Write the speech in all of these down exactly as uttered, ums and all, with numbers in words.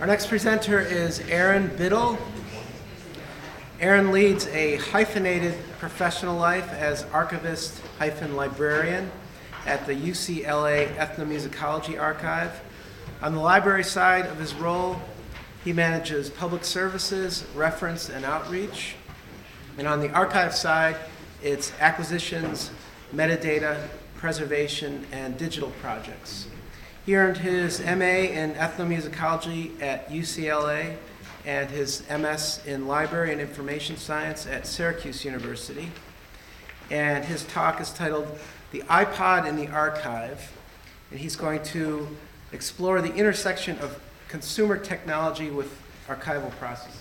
Our next presenter is Aaron Biddle. Aaron leads a hyphenated professional life as archivist-librarian at the U C L A Ethnomusicology Archive. On the library side of his role, he manages public services, reference, and outreach. And on the archive side, it's acquisitions, metadata, preservation, and digital projects. He earned his M A in ethnomusicology at U C L A and his M S in library and information science at Syracuse University. And his talk is titled The iPod in the Archive, and he's going to explore the intersection of consumer technology with archival processes.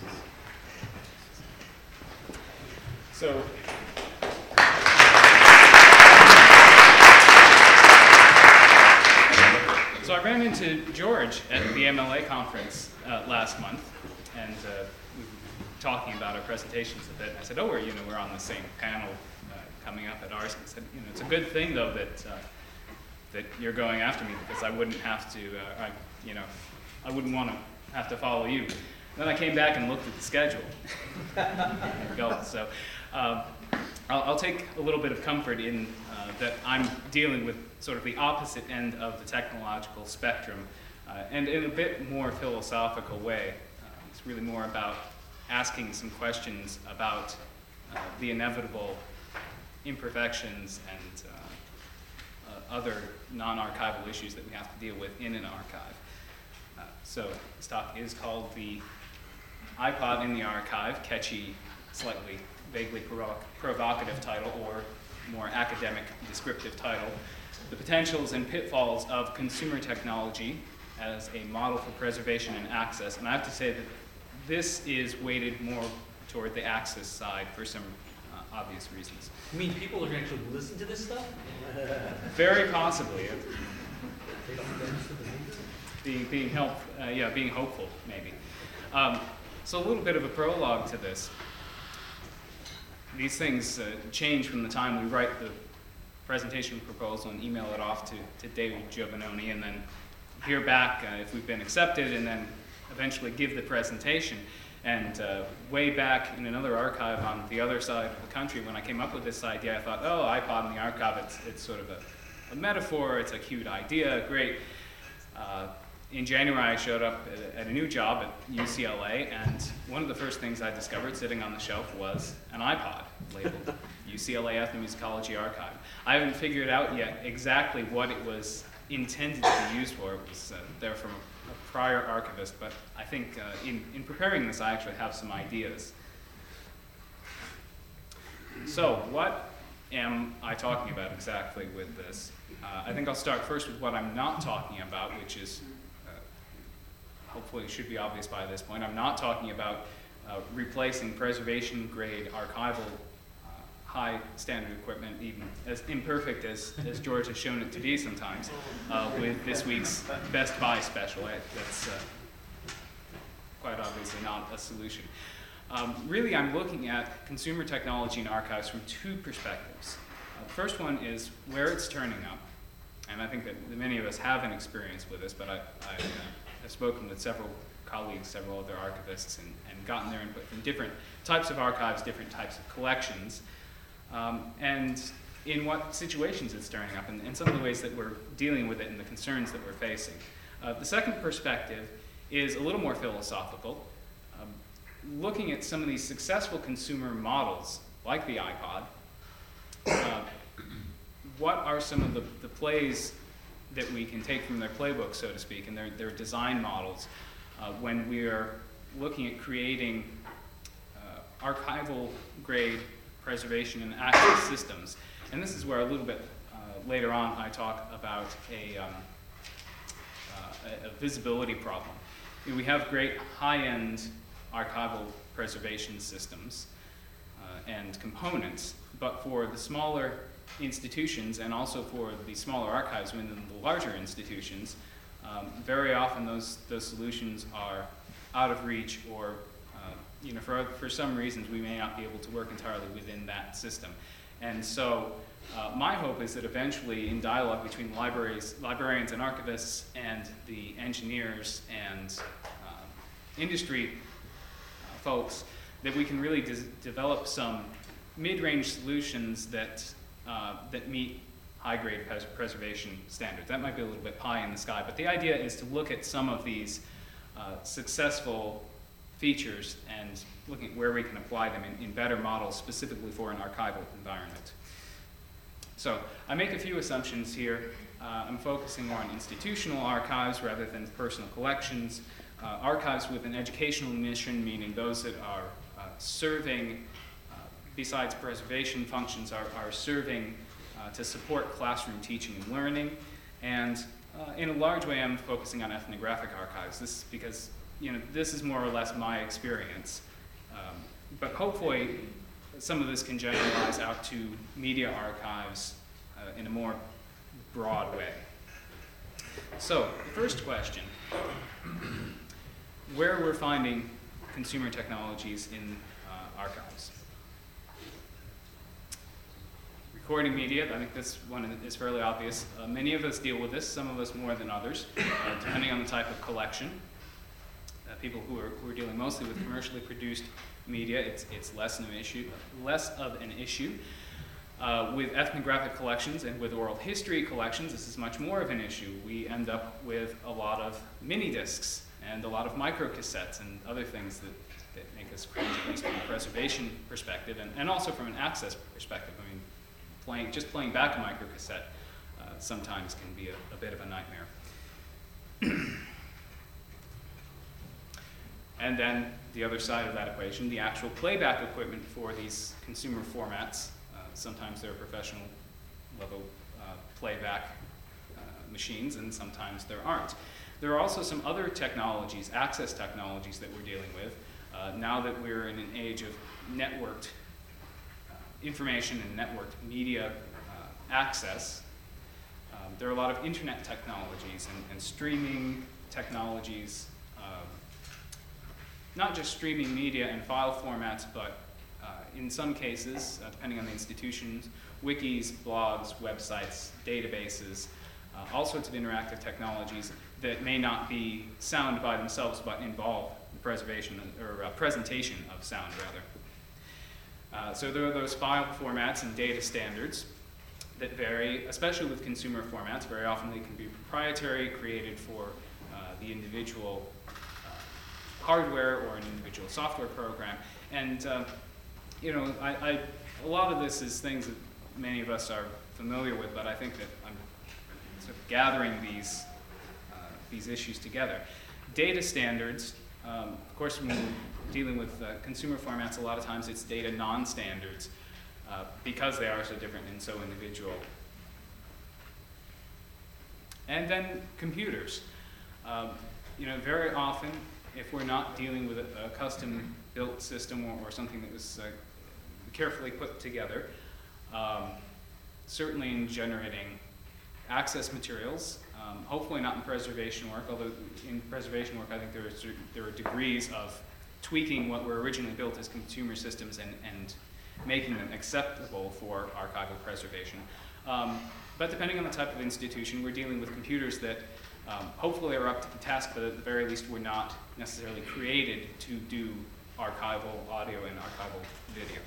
So, so I ran into George at the M L A conference uh, last month, and uh, we were talking about our presentations a bit. And I said, "Oh, we're you know we're on the same panel uh, coming up at ours." And I said, "You know, it's a good thing though that uh, that you're going after me because I wouldn't have to, uh, I you know, I wouldn't want to have to follow you." And then I came back and looked at the schedule. Go. So. Um, I'll, I'll take a little bit of comfort in uh, that I'm dealing with sort of the opposite end of the technological spectrum, uh, and in a bit more philosophical way. Uh, it's really more about asking some questions about uh, the inevitable imperfections and uh, uh, other non-archival issues that we have to deal with in an archive. Uh, so this talk is called The iPod in the Archive, catchy, slightly vaguely provoc- provocative title, or more academic descriptive title, The Potentials and Pitfalls of Consumer Technology as a Model for Preservation and Access. And I have to say that this is weighted more toward the access side for some uh, obvious reasons. You mean people are going to actually listen to this stuff? Very possibly. being, being help, uh, yeah, being hopeful, maybe. Um, so a little bit of a prologue to this. These things uh, change from the time we write the presentation proposal and email it off to, to David Giovanoni, and then hear back uh, if we've been accepted, and then eventually give the presentation. And uh, way back in another archive on the other side of the country, when I came up with this idea, I thought, oh, iPod in the archive, it's, it's sort of a, a metaphor, it's a cute idea, great. Uh, In January, I showed up at a, at a new job at U C L A, and one of the first things I discovered sitting on the shelf was an iPod labeled U C L A Ethnomusicology Archive. I haven't figured out yet exactly what it was intended to be used for. It was uh, there from a, a prior archivist, but I think uh, in, in preparing this, I actually have some ideas. So, what am I talking about exactly with this? Uh, I think I'll start first with what I'm not talking about, which is hopefully it should be obvious by this point. I'm not talking about uh, replacing preservation-grade archival uh, high-standard equipment, even as imperfect as, as George has shown it to be sometimes, uh, with this week's Best Buy special. That's uh, quite obviously not a solution. Um, really, I'm looking at consumer technology and archives from two perspectives. Uh, the first one is where it's turning up, and I think that many of us have an experience with this, but I, I uh, I've spoken with several colleagues, several other archivists, and, and gotten their input from different types of archives, different types of collections, um, and in what situations it's turning up, and, and some of the ways that we're dealing with it and the concerns that we're facing. Uh, the second perspective is a little more philosophical, um, looking at some of these successful consumer models, like the iPod. Uh, what are some of the, the plays that we can take from their playbook, so to speak, and their, their design models uh, when we are looking at creating uh, archival grade preservation and access systems. And this is where a little bit uh, later on I talk about a, um, uh, a, a visibility problem. You know, we have great high-end archival preservation systems uh, and components, but for the smaller institutions, and also for the smaller archives within the larger institutions, um, very often those those solutions are out of reach, or uh, you know, for for some reasons we may not be able to work entirely within that system. And so, uh, my hope is that eventually, in dialogue between libraries, librarians and archivists, and the engineers and uh, industry uh, folks that we can really des- develop some mid-range solutions that, uh, that meet high-grade pres- preservation standards. That might be a little bit pie in the sky, but the idea is to look at some of these uh, successful features and looking at where we can apply them in, in better models specifically for an archival environment. So I make a few assumptions here. Uh, I'm focusing more on institutional archives rather than personal collections. Uh, archives with an educational mission, meaning those that are uh, serving, uh, besides preservation functions, are, are serving uh, to support classroom teaching and learning. And uh, in a large way, I'm focusing on ethnographic archives. This is because, you know, this is more or less my experience. Um, but hopefully, some of this can generalize out to media archives uh, in a more broad way. So, the first question, where we're finding consumer technologies in uh, archives. Recording media, I think this one is fairly obvious. Uh, many of us deal with this, some of us more than others, uh, depending on the type of collection. Uh, people who are, who are dealing mostly with commercially produced media, it's, it's less, an issue, less of an issue. Uh, with ethnographic collections and with oral history collections, this is much more of an issue. We end up with a lot of mini discs and a lot of microcassettes and other things that, that make us cringe, at least from a preservation perspective, and, and also from an access perspective. I mean, playing, just playing back a microcassette uh, sometimes can be a, a bit of a nightmare. And then the other side of that equation, the actual playback equipment for these consumer formats. Uh, sometimes they're professional level uh, playback uh, machines, and sometimes there aren't. There are also some other technologies, access technologies, that we're dealing with. Uh, now that we're in an age of networked uh, information and networked media uh, access, um, there are a lot of internet technologies and, and streaming technologies, uh, not just streaming media and file formats, but uh, in some cases, uh, depending on the institutions, wikis, blogs, websites, databases, uh, all sorts of interactive technologies that may not be sound by themselves, but involve the preservation or uh, presentation of sound, rather. Uh, so there are those file formats and data standards that vary, especially with consumer formats. Very often they can be proprietary, created for uh, the individual uh, hardware or an individual software program. And uh, you know, I, I, a lot of this is things that many of us are familiar with, but I think that I'm sort of gathering these these issues together. Data standards, um, of course, when we're dealing with uh, consumer formats, a lot of times it's data non-standards uh, because they are so different and so individual. And then computers. Um, you know, very often, if we're not dealing with a, a custom-built system or, or something that was uh, carefully put together, um, certainly in generating access materials, Um, hopefully not in preservation work, although in preservation work I think there are, certain, there are degrees of tweaking what were originally built as consumer systems and, and making them acceptable for archival preservation. Um, but depending on the type of institution, we're dealing with computers that um, hopefully are up to the task, but at the very least were not necessarily created to do archival audio and archival video.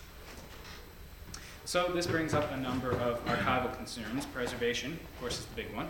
So this brings up a number of archival concerns. Preservation, of course, is the big one.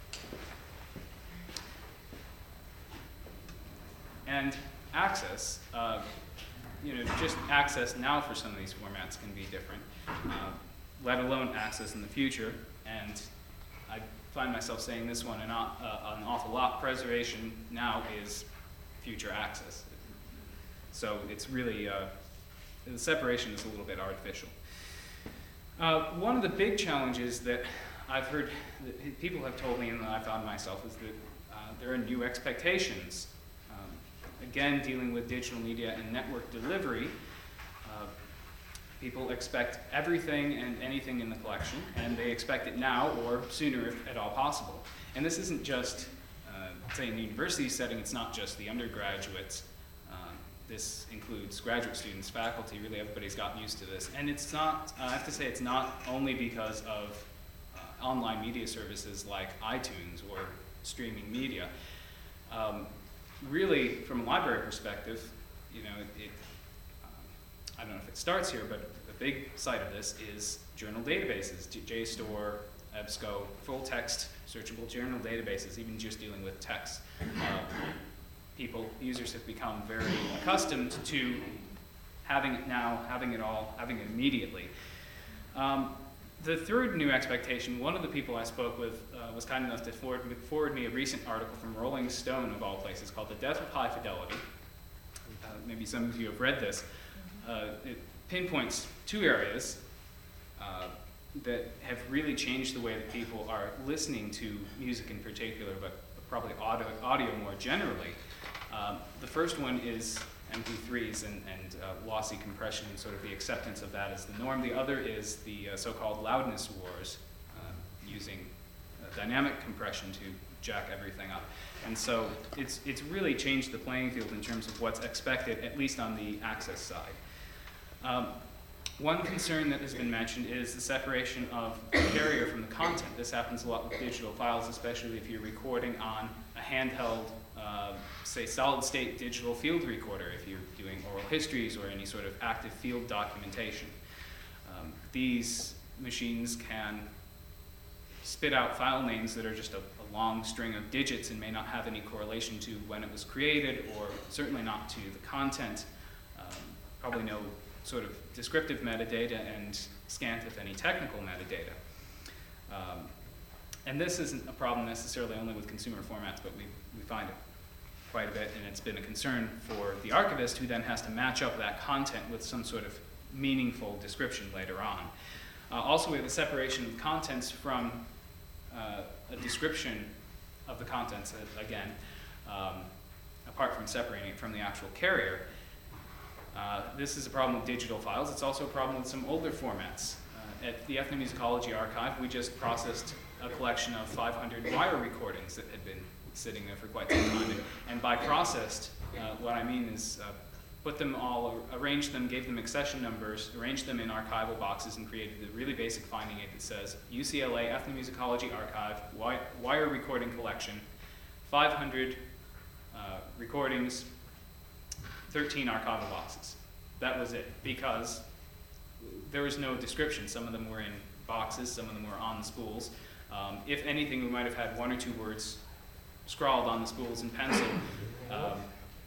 And access, uh, you know, just access now for some of these formats can be different, uh, let alone access in the future. And I find myself saying this one an, uh, an awful lot. Preservation now is future access. So it's really, uh, the separation is a little bit artificial. Uh, one of the big challenges that I've heard that people have told me and that I found myself is that uh, there are new expectations. Um, again, dealing with digital media and network delivery, uh, people expect everything and anything in the collection, and they expect it now or sooner if at all possible. And this isn't just, uh, say in the university setting, it's not just the undergraduates. This includes graduate students, faculty, really everybody's gotten used to this. And it's not, uh, I have to say, it's not only because of uh, online media services like iTunes or streaming media. Um, really, from a library perspective, you know, it, it um, I don't know if it starts here, but a big side of this is journal databases, J- JSTOR, EBSCO, full text searchable journal databases, even just dealing with text. Uh, people, users have become very accustomed to having it now, having it all, having it immediately. Um, the third new expectation, one of the people I spoke with uh, was kind enough to forward, forward me a recent article from Rolling Stone, of all places, called The Death of High Fidelity. Uh, maybe some of you have read this. Uh, it pinpoints two areas uh, that have really changed the way that people are listening to music in particular, but probably audio, audio more generally. Um, the first one is M P threes and, and uh, lossy compression and sort of the acceptance of that as the norm. The other is the uh, so-called loudness wars, uh, using uh, dynamic compression to jack everything up. And so it's, it's really changed the playing field in terms of what's expected, at least on the access side. Um, one concern that has been mentioned is the separation of the carrier from the content. This happens a lot with digital files, especially if you're recording on a handheld, uh, say, solid-state digital field recorder, if you're doing oral histories or any sort of active field documentation. Um, these machines can spit out file names that are just a, a long string of digits and may not have any correlation to when it was created, or certainly not to the content. Um, probably no sort of descriptive metadata, and scant, if any, technical metadata. Um, and this isn't a problem necessarily only with consumer formats, but we, we find it quite a bit, and it's been a concern for the archivist, who then has to match up that content with some sort of meaningful description later on. Uh, also, we have the separation of contents from uh, a description of the contents, uh, again, um, apart from separating it from the actual carrier. Uh, this is a problem with digital files. It's also a problem with some older formats. Uh, at the Ethnomusicology Archive, we just processed a collection of five hundred wire recordings that had been sitting there for quite some time. And, and by processed, uh, what I mean is uh, put them all, arranged them, gave them accession numbers, arranged them in archival boxes, and created a really basic finding aid that says U C L A Ethnomusicology Archive, wi wire recording collection, five hundred uh, recordings, thirteen archival boxes. That was it, because there was no description. Some of them were in boxes, some of them were on the spools. Um, if anything, we might have had one or two words scrawled on the spools in pencil. Um,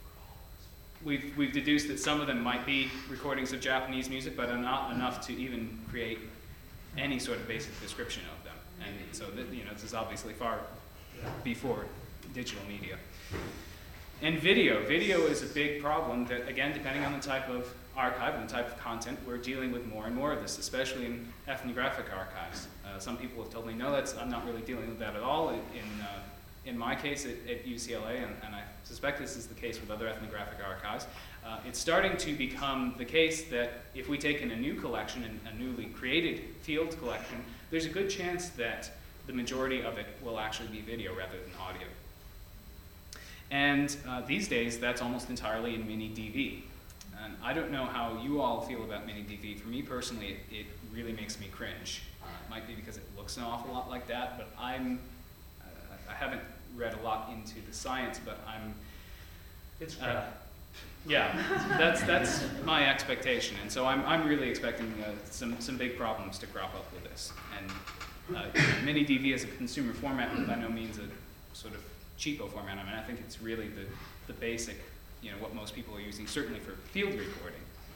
we've, we've deduced that some of them might be recordings of Japanese music, but not enough to even create any sort of basic description of them. And so, that, you know, this is obviously far before digital media. And video. Video is a big problem that, again, depending on the type of archive and the type of content, we're dealing with more and more of this, especially in ethnographic archives. Uh, some people have told me, no, that's, I'm not really dealing with that at all. In, uh, in my case at, at U C L A, and, and I suspect this is the case with other ethnographic archives, uh, it's starting to become the case that if we take in a new collection, a newly created field collection, there's a good chance that the majority of it will actually be video rather than audio. And uh, these days, that's almost entirely in mini D V. And I don't know how you all feel about mini D V. For me personally, it, it really makes me cringe. Uh, it might be because it looks an awful lot like that, but I'm, uh, I haven't read a lot into the science, but I'm, It's uh, crap. yeah, that's, that's my expectation. And so I'm, I'm really expecting uh, some, some big problems to crop up with this. And uh, mini D V as a consumer format is by no means a sort of cheapo format. I mean, I think it's really the, the basic, you know, what most people are using, certainly for field recording.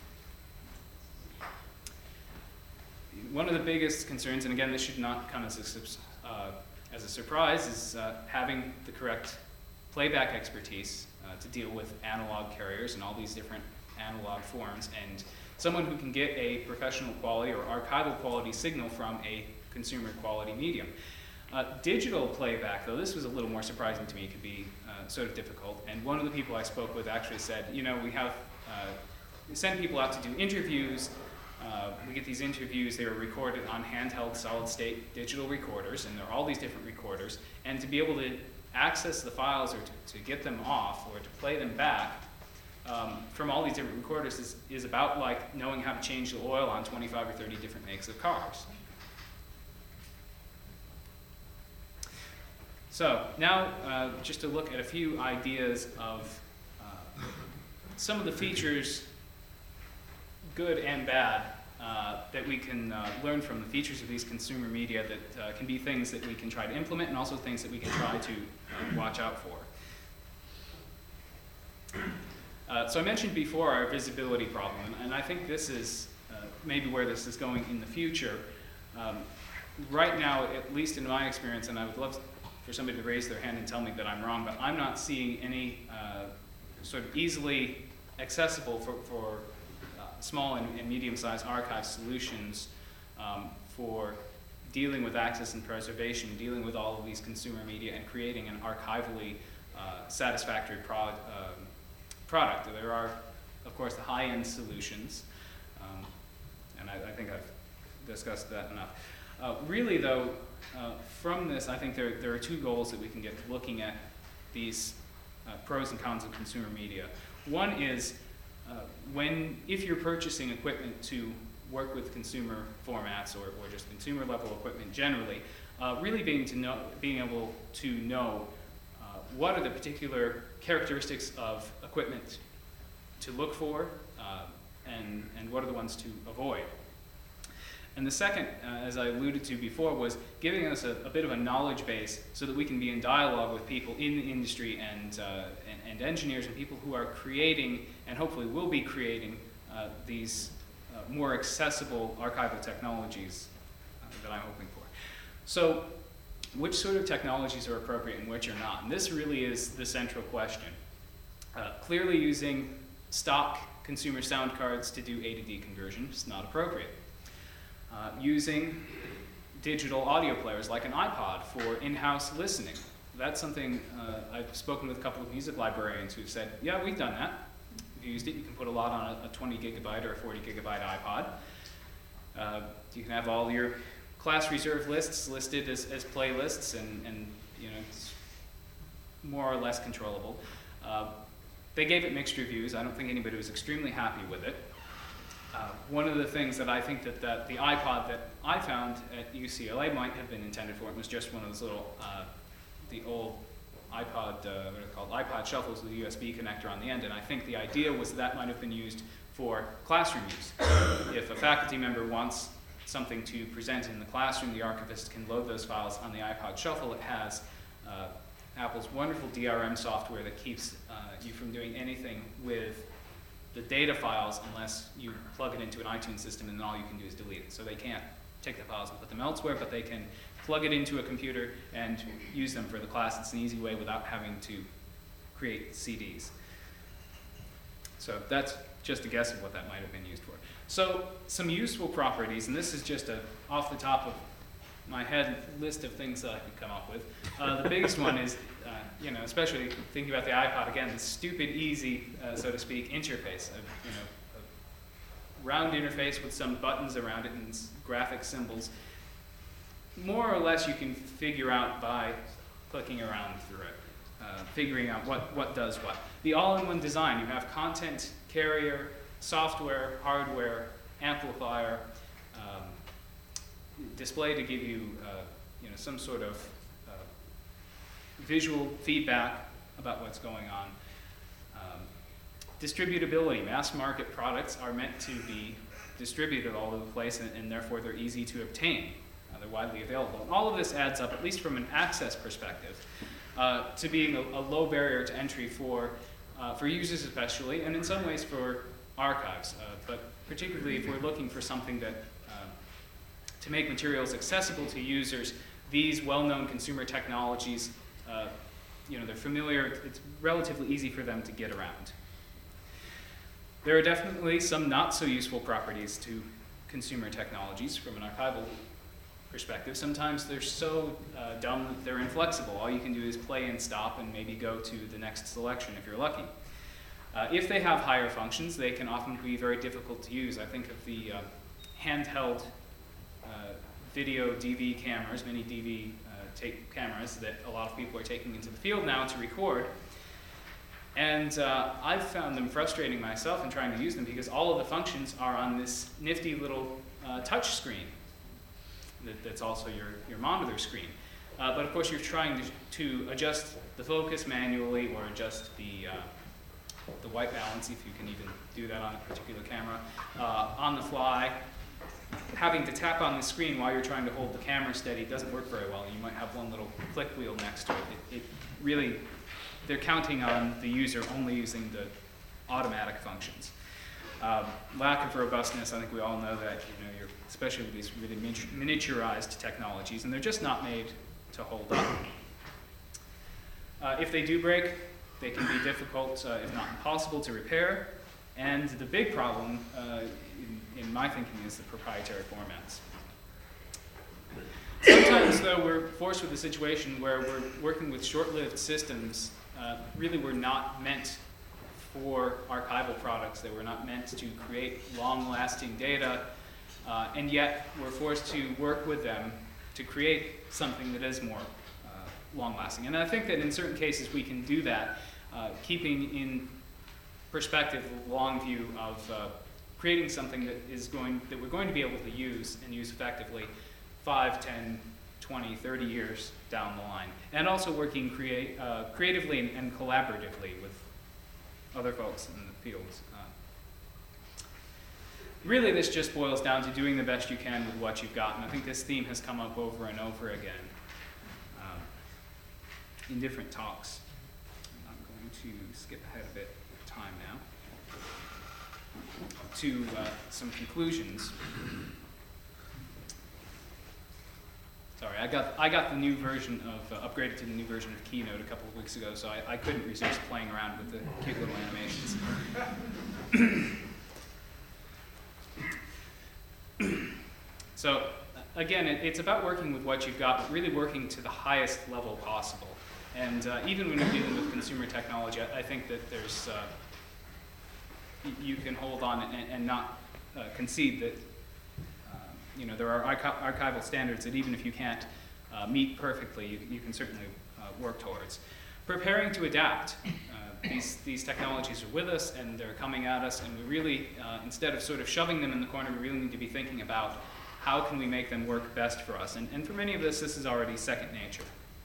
One of the biggest concerns, and again, this should not come as a, uh, as a surprise, is uh, having the correct playback expertise uh, to deal with analog carriers and all these different analog forms, and someone who can get a professional quality or archival quality signal from a consumer quality medium. Uh, digital playback, though, this was a little more surprising to me. It could be uh, sort of difficult. And one of the people I spoke with actually said, you know, we have uh, we send people out to do interviews. Uh, we get these interviews. They are recorded on handheld solid-state digital recorders, and there are all these different recorders. And to be able to access the files or to, to get them off or to play them back um, from all these different recorders is, is about like knowing how to change the oil on twenty-five or thirty different makes of cars. So now, uh, just to look at a few ideas of uh, some of the features, good and bad, uh, that we can uh, learn from the features of these consumer media that uh, can be things that we can try to implement and also things that we can try to uh, watch out for. Uh, so I mentioned before our visibility problem, and, and I think this is uh, maybe where this is going in the future. Um, right now, at least in my experience, and I would love for somebody to raise their hand and tell me that I'm wrong, but I'm not seeing any uh, sort of easily accessible for, for uh, small and, and medium-sized archive solutions um, for dealing with access and preservation, dealing with all of these consumer media and creating an archivally uh, satisfactory prod, um, product. There are, of course, the high-end solutions, um, and I, I think I've discussed that enough. Uh, really, though, uh, from this, I think there, there are two goals that we can get looking at these uh, pros and cons of consumer media. One is uh, when, if you're purchasing equipment to work with consumer formats or, or just consumer level equipment generally, uh, really being to know, being able to know uh, what are the particular characteristics of equipment to look for, uh, and, and what are the ones to avoid. And the second, uh, as I alluded to before, was giving us a, a bit of a knowledge base so that we can be in dialogue with people in the industry and, uh, and, and engineers and people who are creating, and hopefully will be creating, uh, these uh, more accessible archival technologies uh, that I'm hoping for. So, which sort of technologies are appropriate and which are not? And this really is the central question. Uh, clearly using stock consumer sound cards to do A to D conversion is not appropriate. Uh, using digital audio players like an iPod for in-house listening. That's something uh, I've spoken with a couple of music librarians who've said, yeah, we've done that. We've used it. You can put a lot on a, a twenty gigabyte or a forty gigabyte iPod. Uh, you can have all your class reserve lists listed as, as playlists, and, and you know, it's more or less controllable. Uh, they gave it mixed reviews. I don't think anybody was extremely happy with it. Uh, one of the things that I think that, that the iPod that I found at U C L A might have been intended for, it was just one of those little, uh, the old iPod, uh, what are they called, iPod shuffles with a U S B connector on the end, and I think the idea was that might have been used for classroom use. If a faculty member wants something to present in the classroom, the archivist can load those files on the iPod shuffle. It has uh, Apple's wonderful D R M software that keeps uh, you from doing anything with the data files unless you plug it into an iTunes system, and then all you can do is delete it. So they can't take the files and put them elsewhere, but they can plug it into a computer and use them for the class. It's an easy way without having to create C Ds. So that's just a guess of what that might have been used for. So some useful properties, and this is just a off the top of my head list of things that I could come up with. Uh, the biggest one is, uh, you know, especially thinking about the iPod again, the stupid, easy, uh, so to speak, interface. Of, you know, a round interface with some buttons around it and s- graphic symbols. More or less, you can figure out by clicking around through it, uh, figuring out what what does what. The all-in-one design. You have content carrier, software, hardware, amplifier. Um, display to give you, uh, you know, some sort of uh, visual feedback about what's going on. Um, distributability. Mass market products are meant to be distributed all over the place, and, and therefore they're easy to obtain. Uh, they're widely available. And all of this adds up, at least from an access perspective, uh, to being a, a low barrier to entry for, uh, for users especially, and in some ways for archives. Uh, but particularly if we're looking for something that to make materials accessible to users, these well-known consumer technologies, uh, you know, they're familiar, it's relatively easy for them to get around. There are definitely some not so useful properties to consumer technologies from an archival perspective. Sometimes they're so uh, dumb that they're inflexible. All you can do is play and stop and maybe go to the next selection if you're lucky. Uh, if they have higher functions, they can often be very difficult to use. I think of the uh, handheld Uh, video D V cameras, mini D V uh, tape cameras that a lot of people are taking into the field now to record. And uh, I've found them frustrating myself in trying to use them because all of the functions are on this nifty little uh, touch screen that, that's also your, your monitor screen. Uh, but of course, you're trying to, to adjust the focus manually or adjust the, uh, the white balance, if you can even do that on a particular camera, uh, on the fly. Having to tap on the screen while you're trying to hold the camera steady doesn't work very well. You might have one little click wheel next to it. It, it really, they're counting on the user only using the automatic functions. Um, lack of robustness, I think we all know that, you know, you're, especially with these really miniaturized technologies, and they're just not made to hold up. Uh, if they do break, they can be difficult, uh, if not impossible, to repair. And the big problem, uh, in, in my thinking, is the proprietary formats. Sometimes, though, we're forced with a situation where we're working with short-lived systems. Uh, really, were not meant for archival products. They were not meant to create long-lasting data, uh, and yet we're forced to work with them to create something that is more uh, long-lasting. And I think that in certain cases we can do that, uh, keeping in perspective the long view of uh, creating something that is going that we're going to be able to use and use effectively five, ten, twenty, thirty years down the line, and also working create, uh, creatively and, and collaboratively with other folks in the fields. Uh, really, this just boils down to doing the best you can with what you've got, and I think this theme has come up over and over again um, in different talks. I'm going to skip ahead a bit of time now to uh, some conclusions. Sorry, I got I got the new version of uh, upgraded to the new version of Keynote a couple of weeks ago, so I, I couldn't resist playing around with the cute little animations. So again, it, it's about working with what you've got, but really working to the highest level possible. And uh, even when you're dealing with consumer technology, I, I think that there's uh, y- you can hold on and, and not uh, concede that. You know, there are archi- archival standards that even if you can't uh, meet perfectly, you, you can certainly uh, work towards. Preparing to adapt. Uh, these, these technologies are with us and they're coming at us, and we really, uh, instead of sort of shoving them in the corner, we really need to be thinking about how can we make them work best for us. And, and for many of us, this is already second nature.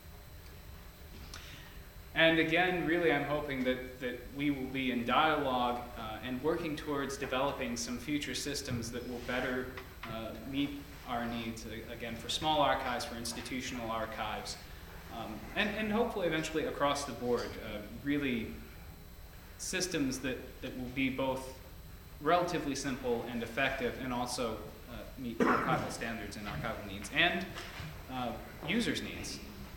And again, really, I'm hoping that, that we will be in dialogue uh, and working towards developing some future systems that will better Uh, meet our needs, uh, again, for small archives, for institutional archives, um, and, and hopefully eventually across the board, uh, really systems that, that will be both relatively simple and effective and also uh, meet archival standards and archival needs and uh, users' needs.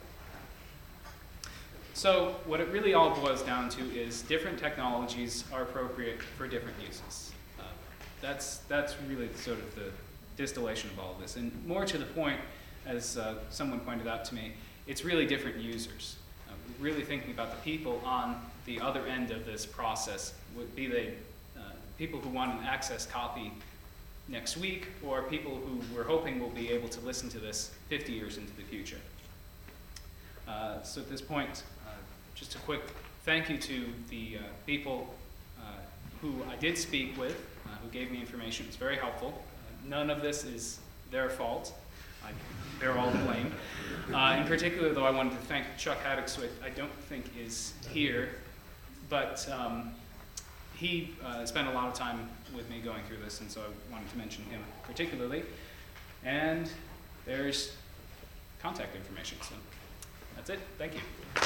So what it really all boils down to is different technologies are appropriate for different uses. Uh, that's, that's really sort of the distillation of all of this. And more to the point, as uh, someone pointed out to me, it's really different users. Uh, really thinking about the people on the other end of this process, would be they uh, people who want an access copy next week, or people who we're hoping will be able to listen to this fifty years into the future. Uh, so at this point, uh, just a quick thank you to the uh, people uh, who I did speak with, uh, who gave me information. It was very helpful. None of this is their fault. I, they're all to blame. Uh, in particular, though, I wanted to thank Chuck Haddix, who I don't think is here, but um, he uh, spent a lot of time with me going through this, and so I wanted to mention him particularly. And there's contact information, so that's it. Thank you.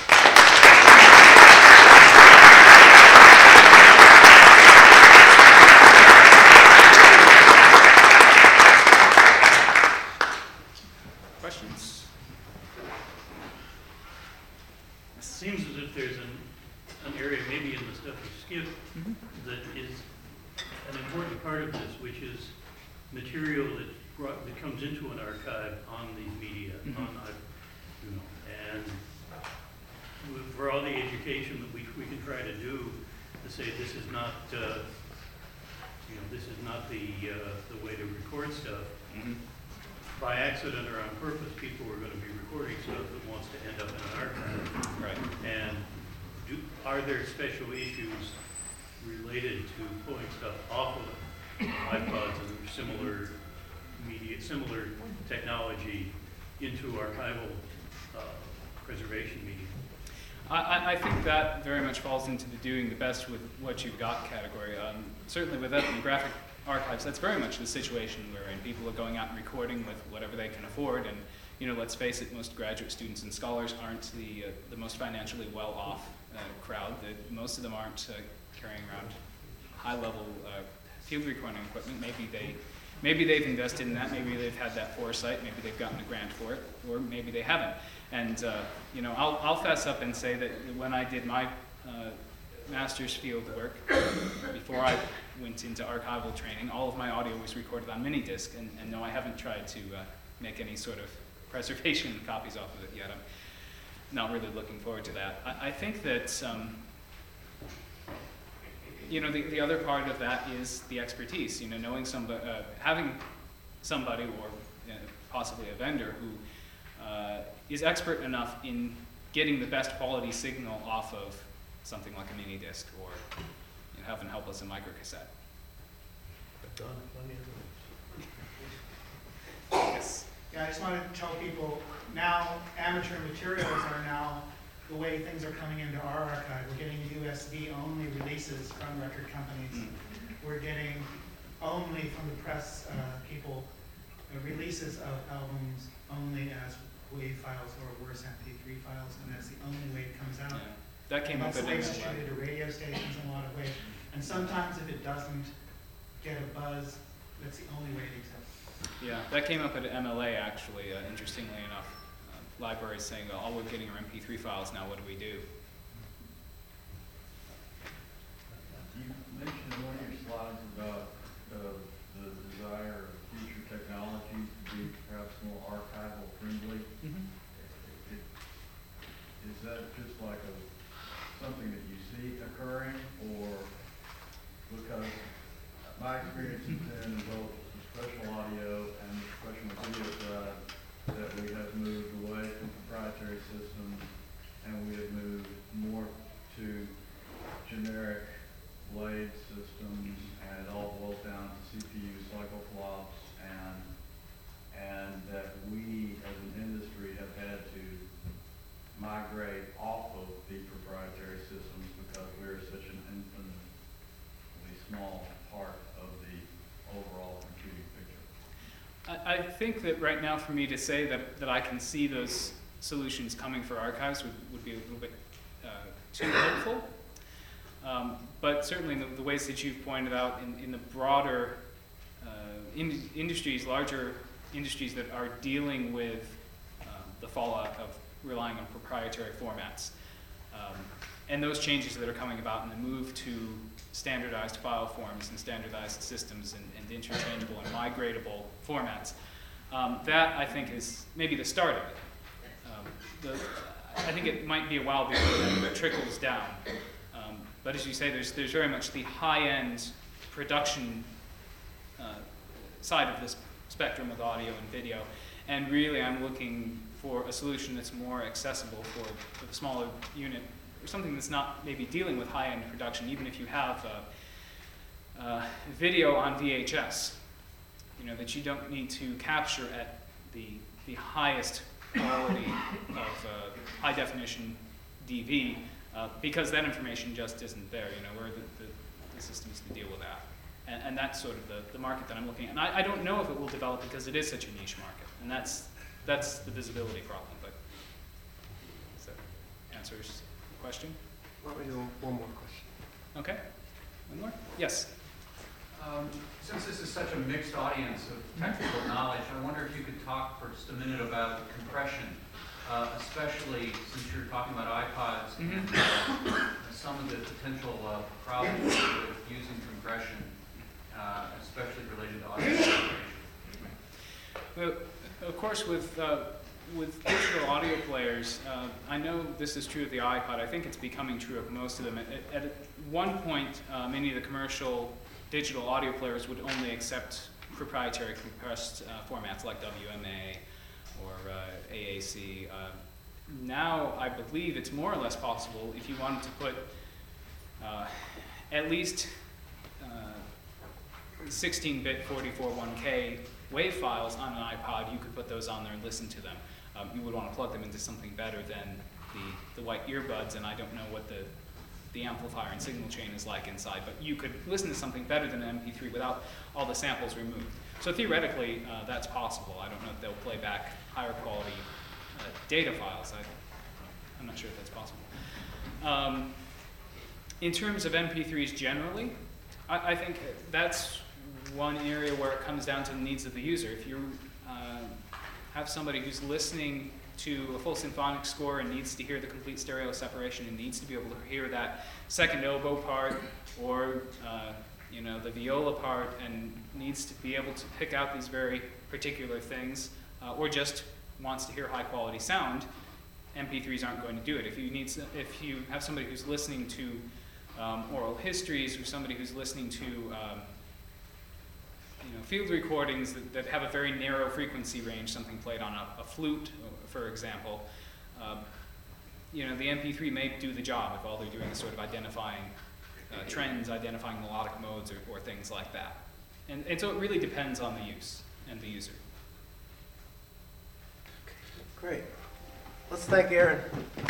Questions? It seems as if there's an, an area maybe in the stuff you skipped Mm-hmm. that is an important part of this, which is material that brought, that comes into an archive on these media, Mhm. on, uh, you know, and with- for all the education that we, we can try to do to say this is not, uh, you know, this is not the, uh, the way to record stuff. Mm-hmm. By accident or on purpose, people are going to be recording stuff that wants to end up in an archive. Right. And do, are there special issues related to pulling stuff off of iPods and similar media, similar technology into archival uh, preservation medium. I, I, I think that very much falls into the doing the best with what you've got category. Um, certainly with ethnographic archives, that's very much the situation we're in. People are going out and recording with whatever they can afford, and you know, let's face it, most graduate students and scholars aren't the uh, the most financially well-off uh, crowd. The, most of them aren't uh, carrying around high-level uh, field recording equipment. Maybe they, maybe they've invested in that. Maybe they've had that foresight. Maybe they've gotten a grant for it, or maybe they haven't. And uh, you know, I'll I'll fess up and say that when I did my uh, master's field work, before I went into archival training, all of my audio was recorded on mini disc, and, and no, I haven't tried to uh, make any sort of preservation copies off of it yet. I'm not really looking forward to that. I, I think that, um, you know, the, the other part of that is the expertise, you know, knowing somebody, uh, having somebody or you know, possibly a vendor who uh, is expert enough in getting the best quality signal off of something like a mini disc or you know, heaven help us, a microcassette. Done plenty of Yes. Yeah, I just want to tell people, now amateur materials are now the way things are coming into our archive. We're getting U S B-only releases from record companies. We're getting only from the press uh, people, uh, releases of albums only as WAV files or worse, M P three files, and that's the only way it comes out. Yeah. That came up That's at the way it's M L A. distributed to radio stations in a lot of ways. And sometimes if it doesn't get a buzz, that's the only way it exists. Yeah, that came up at M L A actually, uh, interestingly enough. Uh, libraries saying, oh, all we're getting are M P three files now, what do we do? You mentioned in one of your slides about uh, the desire of future technology to be perhaps more archival friendly. Mm-hmm. It, is that just like a, something that you see occurring, or because my experience has been in both the special audio and the professional video side that we have moved away from proprietary systems and we have moved more to generic blade systems, and it all boils down to C P U cycle flops, and and that we as an industry have had to migrate off of the proprietary systems because we're such an infinitely small part of the overall computing picture. I, I think that right now for me to say that, that I can see those solutions coming for archives would, would be a little bit uh, too hopeful. Um, but certainly in the, the ways that you've pointed out in, in the broader uh, in, industries, larger industries that are dealing with um, the fallout of relying on proprietary formats. Um, and those changes that are coming about in the move to standardized file forms and standardized systems and, and interchangeable and migratable formats. Um, that, I think, is maybe the start of it. Um, the, I think it might be a while before that trickles down. Um, but as you say, there's, there's very much the high-end production uh, side of this spectrum with audio and video. And really, I'm looking for a solution that's more accessible for, for the smaller unit, or something that's not maybe dealing with high-end production, even if you have uh, uh, video on V H S, you know, that you don't need to capture at the, the highest quality of uh, high-definition D V, uh, because that information just isn't there, you know, where the, the, the systems to deal with that. And, and that's sort of the, the market that I'm looking at. And I, I don't know if it will develop because it is such a niche market, and that's, that's the visibility problem, but does that answers the question? Why don't we do one more question? Okay, one more? Yes? Um, Since this is such a mixed audience of technical knowledge, I wonder if you could talk for just a minute about compression, uh, especially since you're talking about iPods and uh, some of the potential uh, problems with using compression, uh, especially related to audio generation. Well, of course, with, uh, with digital audio players, uh, I know this is true of the iPod. I think it's becoming true of most of them. At, at one point, uh, many of the commercial digital audio players would only accept proprietary compressed uh, formats like W M A or uh, A A C. Uh, now, I believe it's more or less possible if you wanted to put uh, at least sixteen bit forty-four one K WAV files on an iPod, you could put those on there and listen to them. um, you would want to plug them into something better than the, the white earbuds, and I don't know what the, the amplifier and signal chain is like inside, but you could listen to something better than an M P three without all the samples removed. So theoretically, uh, that's possible. I don't know if they'll play back higher quality uh, data files. I, I'm not sure if that's possible. Um, in terms of M P threes generally, I, I think that's one area where it comes down to the needs of the user. If you uh, have somebody who's listening to a full symphonic score and needs to hear the complete stereo separation and needs to be able to hear that second oboe part or uh, you know, the viola part and needs to be able to pick out these very particular things, uh, or just wants to hear high quality sound, M P threes aren't going to do it. If you need, if you have somebody who's listening to um, oral histories or somebody who's listening to um, you know, field recordings that, that have a very narrow frequency range, something played on a, a flute, for example, um, you know, the M P three may do the job if all they're doing is sort of identifying uh, trends, identifying melodic modes, or, or things like that. And, and so it really depends on the use and the user. Great. Let's thank Aaron.